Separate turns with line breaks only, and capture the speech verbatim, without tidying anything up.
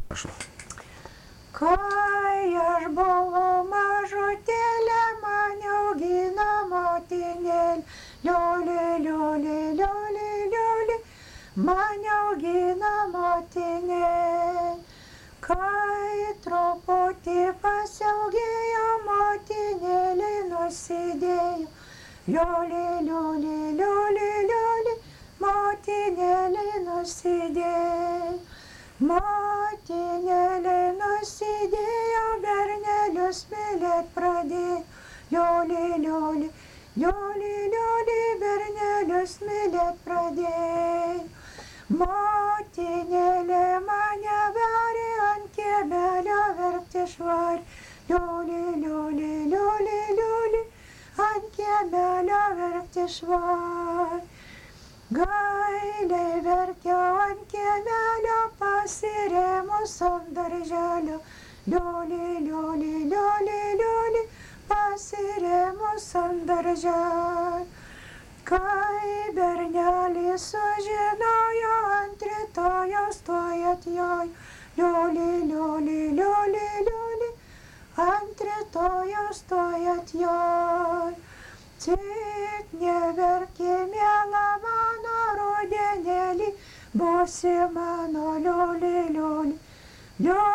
Prašau.
Kai aš buvau mažutėlė, mane augino motinėlė, lioli, lioli, lioli, lioli, mane augino motinėlė. Kai truputį pasiaugėjo, motinėlė nusidėjo, lioli, lioli, lioli, lioli, motinėlė nusidėjo. Motinėlė nusidėjo, bernelius mylėt pradėjo, lioli, lioli, lioli, lioli, bernelius mylėt pradėjo. Motinėlė mane varė ant kiemelio verkti švarė, lioli, lioli, lioli, lioli, ant kiemelio verkti švarė. Gailiai verkiau ant kiemelio, pasirėmus ant darželio, lioli, lioli, lioli, lioli, pasirėmus ant darželio. Kai bernelis sužinojo, ant rytojaus tuoj atjojo, lioli, lioli, lioli, lioli, ant rytojaus tuoj atjojo. Tik neverki, miela mano rudenėlį, būsi mano lioli, lioli, lioli.